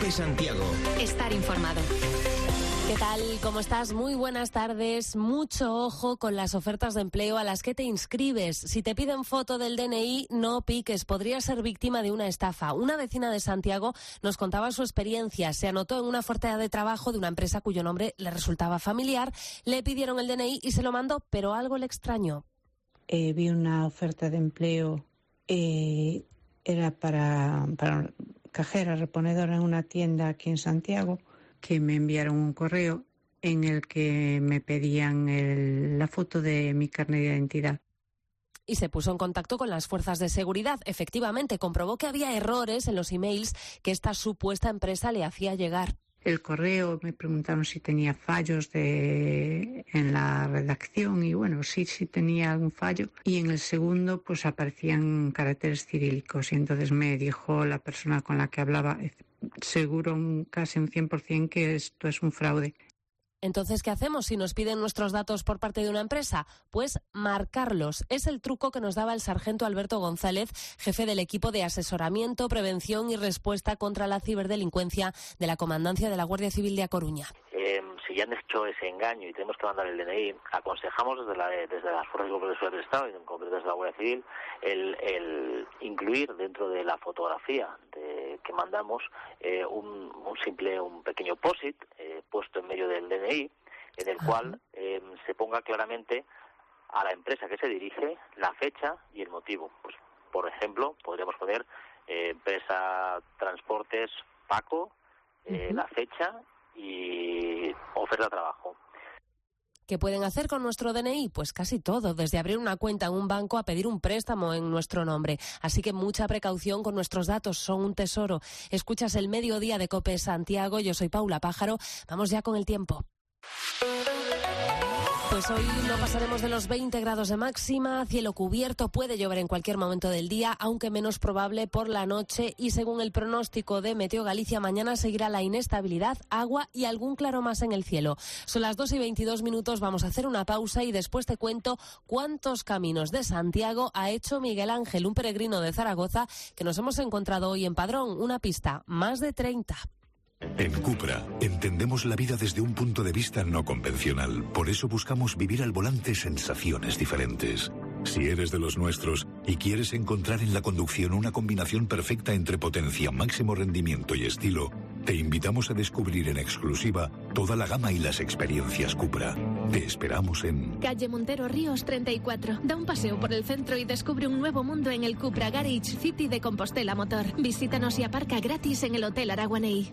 Cope Santiago. Estar informado. ¿Qué tal? ¿Cómo estás? Muy buenas tardes. Mucho ojo con las ofertas de empleo a las que te inscribes. Si te piden foto del DNI, no piques. Podrías ser víctima de una estafa. Una vecina de Santiago nos contaba su experiencia. Se anotó en una oferta de trabajo de una empresa cuyo nombre le resultaba familiar. Le pidieron el DNI y se lo mandó, pero algo le extrañó. Vi una oferta de empleo. Era para cajera, reponedora en una tienda aquí en Santiago, que me enviaron un correo en el que me pedían la foto de mi carnet de identidad. Y se puso en contacto con las fuerzas de seguridad. Efectivamente, comprobó que había errores en los emails que esta supuesta empresa le hacía llegar. El correo, me preguntaron si tenía fallos en la redacción y bueno, sí tenía algún fallo. Y en el segundo pues aparecían caracteres cirílicos y entonces me dijo la persona con la que hablaba, seguro casi un 100% que esto es un fraude. Entonces, ¿qué hacemos si nos piden nuestros datos por parte de una empresa? Pues marcarlos. Es el truco que nos daba el sargento Alberto González, jefe del equipo de asesoramiento, prevención y respuesta contra la ciberdelincuencia de la Comandancia de la Guardia Civil de A Coruña. Si ya han hecho ese engaño y tenemos que mandar el DNI, aconsejamos desde las fuerzas y cuerpos de seguridad del Estado y en concreto desde la Guardia Civil el incluir dentro de la fotografía que mandamos un pequeño POSIT puesto en medio del DNI, en el cual se ponga claramente a la empresa que se dirige la fecha y el motivo. Pues, por ejemplo, podríamos poner empresa Transportes Paco, la fecha y oferta de trabajo. ¿Qué pueden hacer con nuestro DNI? Pues casi todo, desde abrir una cuenta en un banco a pedir un préstamo en nuestro nombre. Así que mucha precaución con nuestros datos, son un tesoro. Escuchas el Mediodía de Cope Santiago, yo soy Paula Pájaro. Vamos ya con el tiempo. Pues hoy no pasaremos de los 20 grados de máxima, cielo cubierto, puede llover en cualquier momento del día, aunque menos probable por la noche, y según el pronóstico de Meteo Galicia, mañana seguirá la inestabilidad, agua y algún claro más en el cielo. Son las 2:22, vamos a hacer una pausa y después te cuento cuántos caminos de Santiago ha hecho Miguel Ángel, un peregrino de Zaragoza que nos hemos encontrado hoy en Padrón, una pista, más de 30. En Cupra entendemos la vida desde un punto de vista no convencional. Por eso buscamos vivir al volante sensaciones diferentes. Si eres de los nuestros y quieres encontrar en la conducción una combinación perfecta entre potencia, máximo rendimiento y estilo, te invitamos a descubrir en exclusiva toda la gama y las experiencias Cupra. Te esperamos en Calle Montero Ríos 34. Da un paseo por el centro y descubre un nuevo mundo en el Cupra Garage City de Compostela Motor. Visítanos y aparca gratis en el Hotel Araguaney.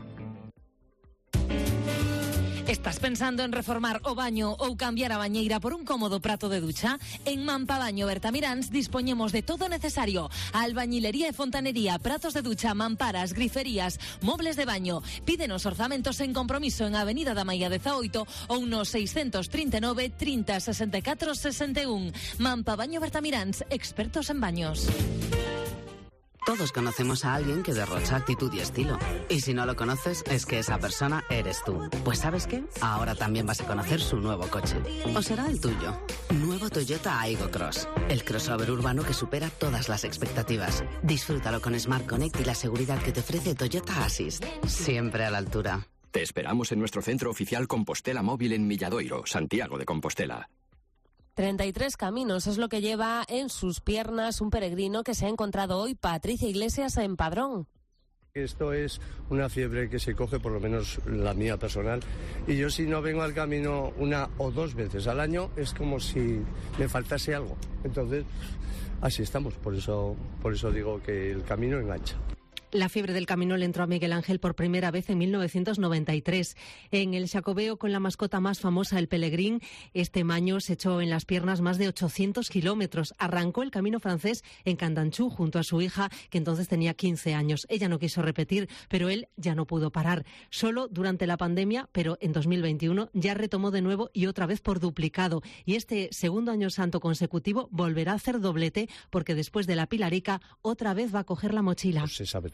Estás pensando en reformar o baño ou cambiar a bañeira por un cómodo prato de ducha? En Mampabaño Bertamiráns dispoñemos de todo necesario: albañilería e fontanería, pratos de ducha, mamparas, griferías, mobles de baño. Pídenos orzamentos en compromiso en Avenida da Maia 18 ou no 639 30 64 61. Mampabaño Bertamiráns, expertos en baños. Todos conocemos a alguien que derrocha actitud y estilo. Y si no lo conoces, es que esa persona eres tú. Pues ¿sabes qué? Ahora también vas a conocer su nuevo coche. O será el tuyo. Nuevo Toyota Aygo Cross. El crossover urbano que supera todas las expectativas. Disfrútalo con Smart Connect y la seguridad que te ofrece Toyota Assist. Siempre a la altura. Te esperamos en nuestro centro oficial Compostela Móvil en Milladoiro, Santiago de Compostela. 33 caminos es lo que lleva en sus piernas un peregrino que se ha encontrado hoy, Patricia Iglesias, en Padrón. Esto es una fiebre que se coge, por lo menos la mía personal, y yo si no vengo al camino una o dos veces al año es como si me faltase algo. Entonces, así estamos, por eso digo que el camino engancha. La fiebre del camino le entró a Miguel Ángel por primera vez en 1993. En el Xacobeo, con la mascota más famosa, el Pelegrín, este maño se echó en las piernas más de 800 kilómetros. Arrancó el camino francés en Candanchú junto a su hija, que entonces tenía 15 años. Ella no quiso repetir, pero él ya no pudo parar. Solo durante la pandemia, pero en 2021 ya retomó de nuevo y otra vez por duplicado. Y este segundo año santo consecutivo volverá a hacer doblete porque después de la Pilarica otra vez va a coger la mochila. Se sabe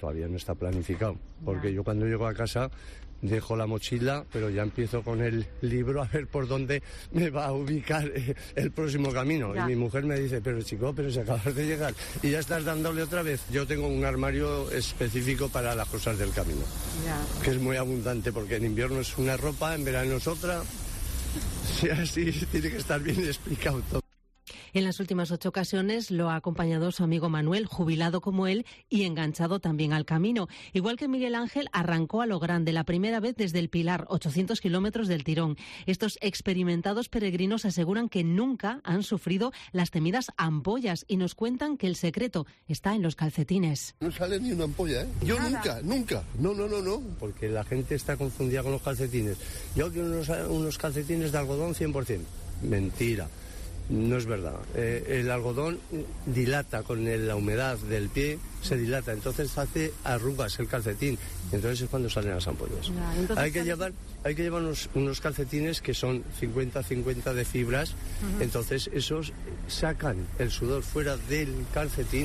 todavía no está planificado, porque yo cuando llego a casa dejo la mochila, pero ya empiezo con el libro a ver por dónde me va a ubicar el próximo camino. Ya. Y mi mujer me dice, pero chico, pero si acabas de llegar y ya estás dándole otra vez. Yo tengo un armario específico para las cosas del camino, que es muy abundante, porque en invierno es una ropa, en verano es otra. Sí, así tiene que estar bien explicado todo. En las últimas 8 ocasiones lo ha acompañado su amigo Manuel, jubilado como él y enganchado también al camino. Igual que Miguel Ángel, arrancó a lo grande, la primera vez desde el Pilar, 800 kilómetros del tirón. Estos experimentados peregrinos aseguran que nunca han sufrido las temidas ampollas y nos cuentan que el secreto está en los calcetines. No sale ni una ampolla, ¿eh? Yo nunca. No. Porque la gente está confundida con los calcetines. Yo quiero unos calcetines de algodón 100%. Mentira. No es verdad. El algodón dilata con la humedad del pie, se dilata, entonces hace arrugas el calcetín, entonces es cuando salen las ampollas. Hay que llevar unos calcetines que son 50-50 de fibras, entonces esos sacan el sudor fuera del calcetín.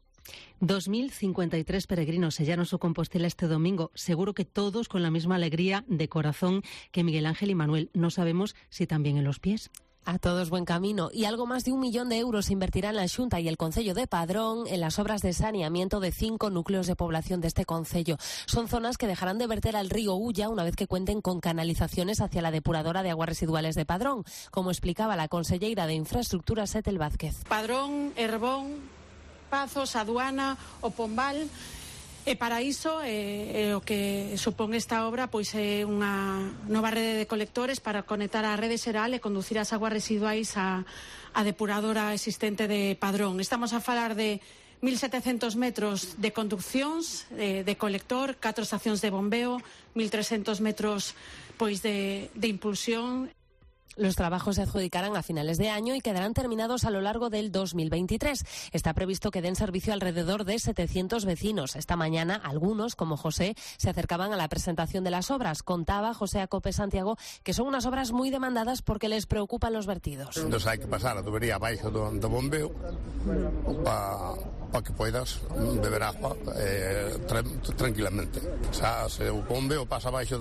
2.053 peregrinos sellaron su Compostela este domingo, seguro que todos con la misma alegría de corazón que Miguel Ángel y Manuel. No sabemos si también en los pies. A todos buen camino. Y algo más de 1 millón de euros invertirán la Xunta y el Concello de Padrón en las obras de saneamiento de 5 núcleos de población de este concello. Son zonas que dejarán de verter al río Ulla una vez que cuenten con canalizaciones hacia la depuradora de aguas residuales de Padrón, como explicaba la conselleira de Infraestructuras, Etel Vázquez. Padrón, Herbón, Pazos, Aduana o Pombal. E para iso, o que supón esta obra, pois é unha nova rede de colectores para conectar a rede xeral e conducir as aguas residuais á depuradora existente de Padrón. Estamos a falar de 1.700 metros de conduccións de colector, 4 estacións de bombeo, 1.300 metros pois de impulsión. Los trabajos se adjudicarán a finales de año y quedarán terminados a lo largo del 2023. Está previsto que den servicio alrededor de 700 vecinos. Esta mañana, algunos, como José, se acercaban a la presentación de las obras. Contaba José Acope Santiago que son unas obras muy demandadas porque les preocupan los vertidos. Entonces hay que pasar a tubería abajo do bombeo para que puedas beber agua tranquilamente. O sea, se o bombeo pasa abaixo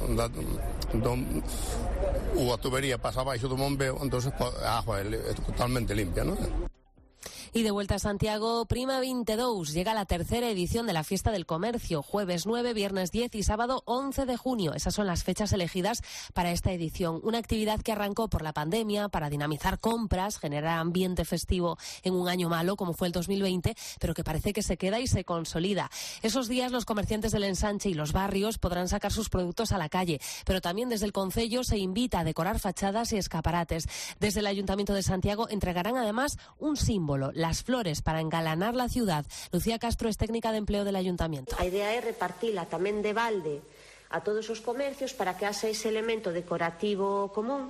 ou a tubería pasa abaixo do bombeo, entonces a agua é totalmente limpia, ¿no? Y de vuelta a Santiago, Prima 22, llega la tercera edición de la Fiesta del Comercio, jueves 9, viernes 10 y sábado 11 de junio. Esas son las fechas elegidas para esta edición. Una actividad que arrancó por la pandemia para dinamizar compras, generar ambiente festivo en un año malo como fue el 2020, pero que parece que se queda y se consolida. Esos días los comerciantes del ensanche y los barrios podrán sacar sus productos a la calle, pero también desde el concello se invita a decorar fachadas y escaparates. Desde el Ayuntamiento de Santiago entregarán además un símbolo, las flores, para engalanar la ciudad. Lucía Castro es técnica de empleo del Ayuntamiento. A idea é repartila tamén de balde a todos os comercios para que haxa ese elemento decorativo común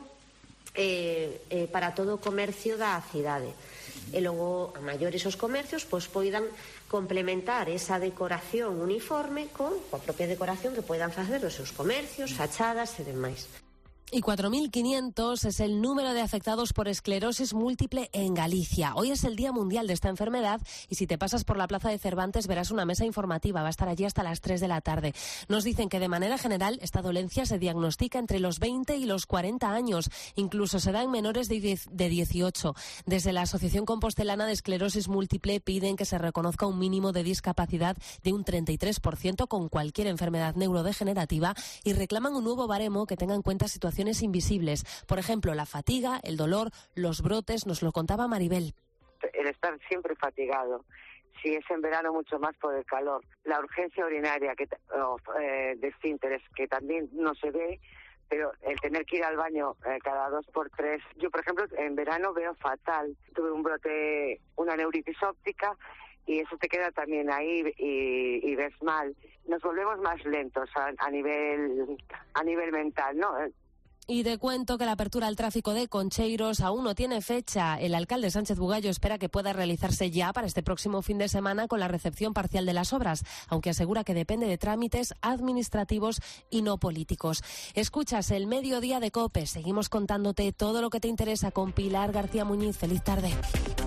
para todo o comercio da cidade. E logo, a maiores os comercios, pois poidan complementar esa decoración uniforme coa propia decoración que poidan facer os seus comercios, fachadas e demais. Y 4.500 es el número de afectados por esclerosis múltiple en Galicia. Hoy es el Día Mundial de esta enfermedad y si te pasas por la Plaza de Cervantes verás una mesa informativa. Va a estar allí hasta las 3 de la tarde. Nos dicen que de manera general esta dolencia se diagnostica entre los 20 y los 40 años. Incluso se da en menores de 18. Desde la Asociación Compostelana de Esclerosis Múltiple piden que se reconozca un mínimo de discapacidad de un 33% con cualquier enfermedad neurodegenerativa y reclaman un nuevo baremo que tenga en cuenta situaciones invisibles. Por ejemplo, la fatiga, el dolor, los brotes, nos lo contaba Maribel. El estar siempre fatigado, si es en verano mucho más por el calor, la urgencia urinaria de esfínteres que también no se ve, pero el tener que ir al baño cada 2 por 3. Yo, por ejemplo, en verano veo fatal. Tuve un brote, una neuritis óptica, y eso te queda también ahí y ves mal. Nos volvemos más lentos a nivel mental, ¿no? Y te cuento que la apertura al tráfico de Concheiros aún no tiene fecha. El alcalde Sánchez Bugallo espera que pueda realizarse ya para este próximo fin de semana con la recepción parcial de las obras, aunque asegura que depende de trámites administrativos y no políticos. Escuchas el Mediodía de COPE. Seguimos contándote todo lo que te interesa con Pilar García Muñiz. Feliz tarde.